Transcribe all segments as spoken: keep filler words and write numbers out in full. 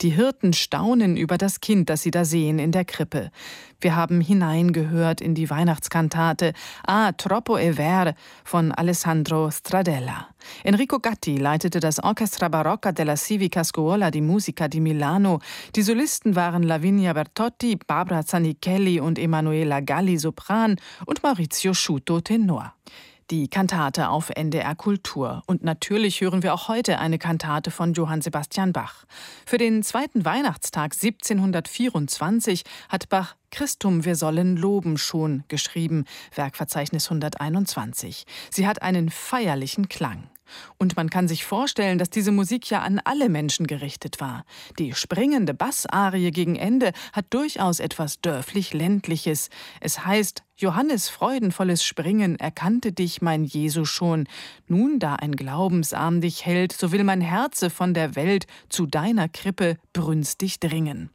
Die Hirten staunen über das Kind, das sie da sehen in der Krippe. Wir haben hineingehört in die Weihnachtskantate Ah, troppo è ver von Alessandro Stradella. Enrico Gatti leitete das Orchestra Barocca della Civica Scuola di Musica di Milano. Die Solisten waren Lavinia Bertotti, Barbara Zanichelli und Emanuela Galli Sopran und Maurizio Sciutto Tenor. Die Kantate auf N D R Kultur. Und natürlich hören wir auch heute eine Kantate von Johann Sebastian Bach. Für den zweiten Weihnachtstag siebzehnhundertvierundzwanzig hat Bach Christum, wir sollen loben schon geschrieben, Werkverzeichnis hunderteinundzwanzig. Sie hat einen feierlichen Klang. Und man kann sich vorstellen, dass diese Musik ja an alle Menschen gerichtet war. Die springende Bassarie gegen Ende hat durchaus etwas dörflich-ländliches. Es heißt, Johannes freudenvolles Springen erkannte dich, mein Jesu schon. Nun, da ein Glaubensarm dich hält, so will mein Herze von der Welt zu deiner Krippe brünstig dringen.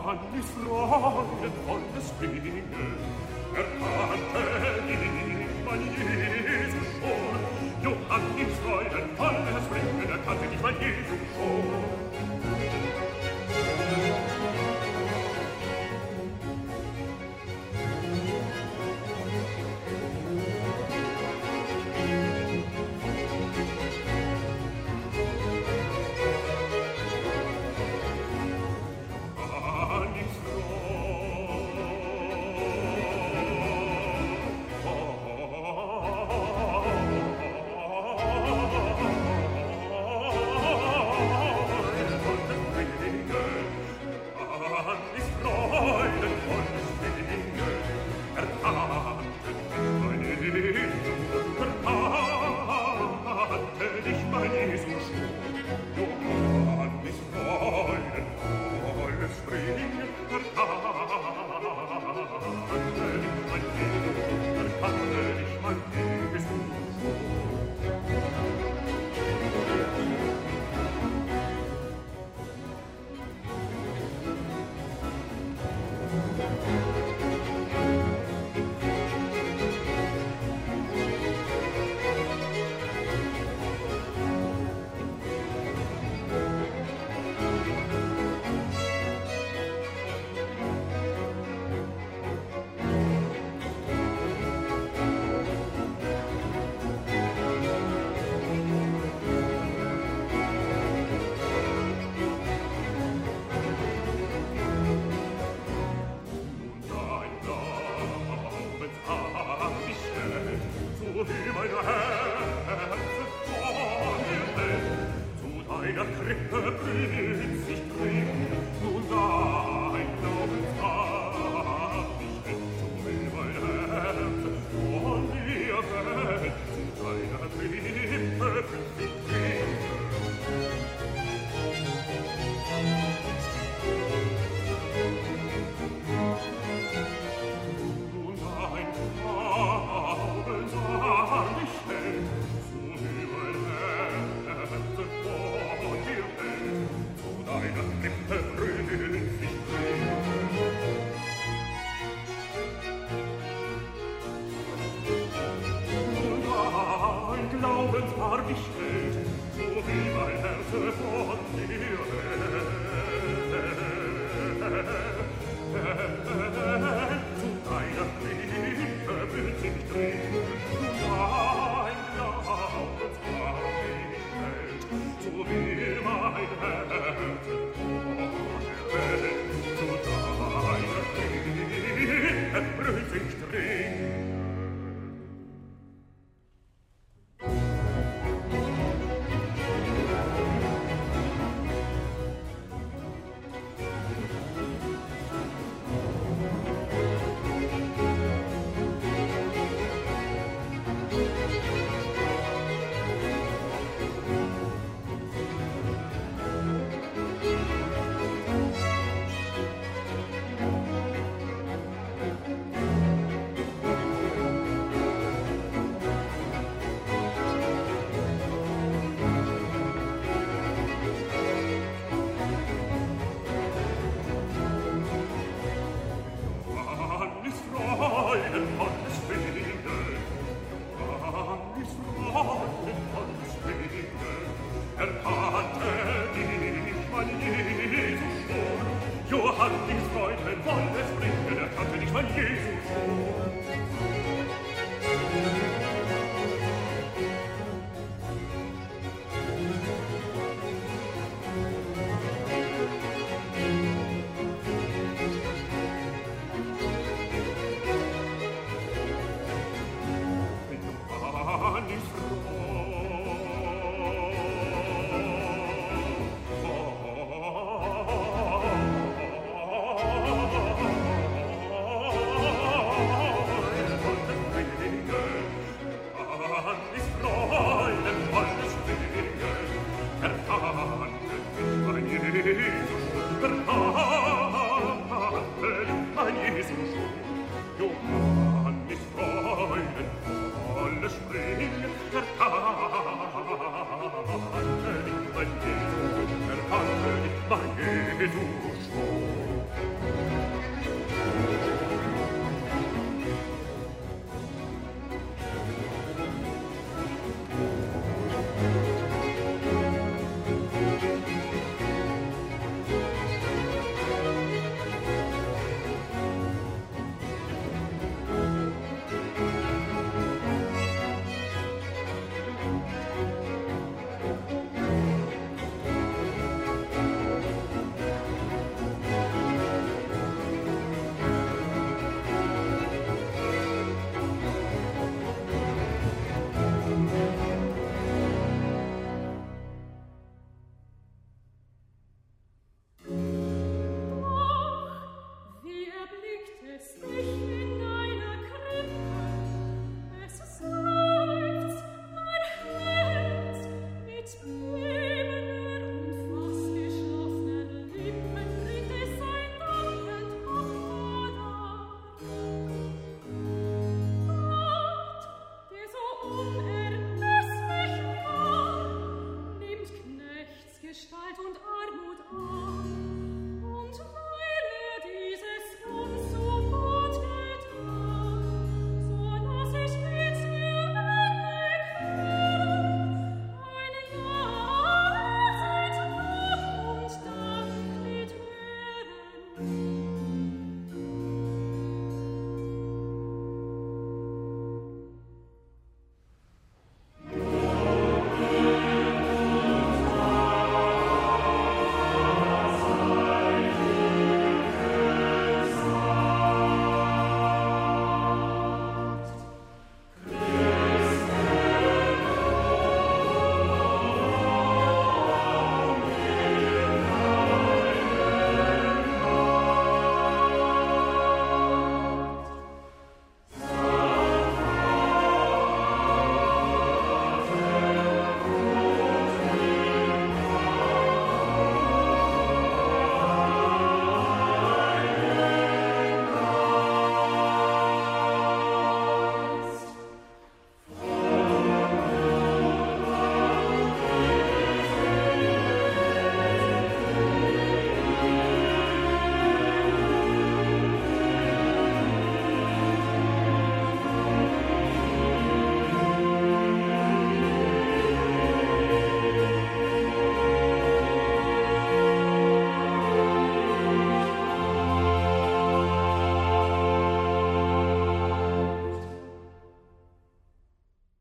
Johannes freudenvolles Klingen, erkannte ich mein Jesus schon. Johannes freudenvolles Klingen, erkannte ich mein Jesus schon.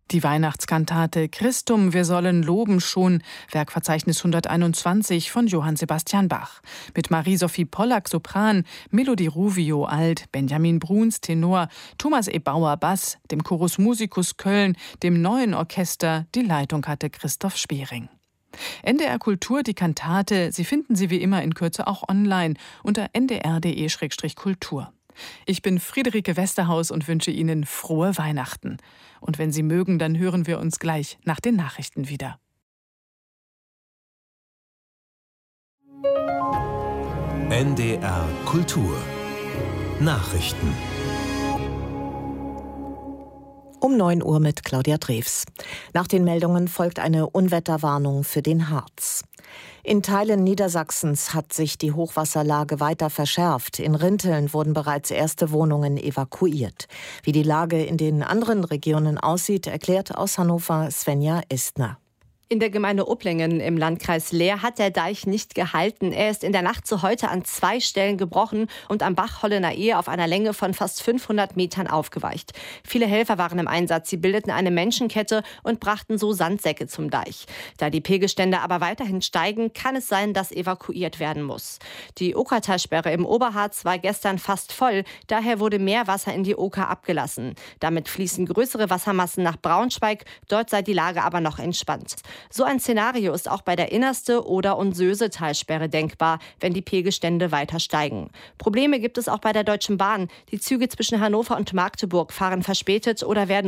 Die Weihnachtskantate Christum, wir sollen loben schon, Werkverzeichnis hunderteinundzwanzig von Johann Sebastian Bach. Mit Marie-Sophie Pollack Sopran, Melodie Ruvio Alt, Benjamin Bruns Tenor, Thomas E. Bauer Bass, dem Chorus Musicus Köln, dem Neuen Orchester, die Leitung hatte Christoph Spering. N D R Kultur, die Kantate, Sie finden sie wie immer in Kürze auch online unter n d r punkt d e slash kultur. Ich bin Friederike Westerhaus und wünsche Ihnen frohe Weihnachten. Und wenn Sie mögen, dann hören wir uns gleich nach den Nachrichten wieder. N D R Kultur Nachrichten Um neun Uhr mit Claudia Drews. Nach den Meldungen folgt eine Unwetterwarnung für den Harz. In Teilen Niedersachsens hat sich die Hochwasserlage weiter verschärft. In Rinteln wurden bereits erste Wohnungen evakuiert. Wie die Lage in den anderen Regionen aussieht, erklärt aus Hannover Svenja Estner. In der Gemeinde Upplingen im Landkreis Leer hat der Deich nicht gehalten. Er ist in der Nacht zu heute an zwei Stellen gebrochen und am Bach Hollener Ehe auf einer Länge von fast fünfhundert Metern aufgeweicht. Viele Helfer waren im Einsatz. Sie bildeten eine Menschenkette und brachten so Sandsäcke zum Deich. Da die Pegelstände aber weiterhin steigen, kann es sein, dass evakuiert werden muss. Die Okertalsperre im Oberharz war gestern fast voll. Daher wurde mehr Wasser in die Oker abgelassen. Damit fließen größere Wassermassen nach Braunschweig. Dort sei die Lage aber noch entspannt. So ein Szenario ist auch bei der Innerste Oder- und Söse-Talsperre denkbar, wenn die Pegelstände weiter steigen. Probleme gibt es auch bei der Deutschen Bahn. Die Züge zwischen Hannover und Magdeburg fahren verspätet oder werden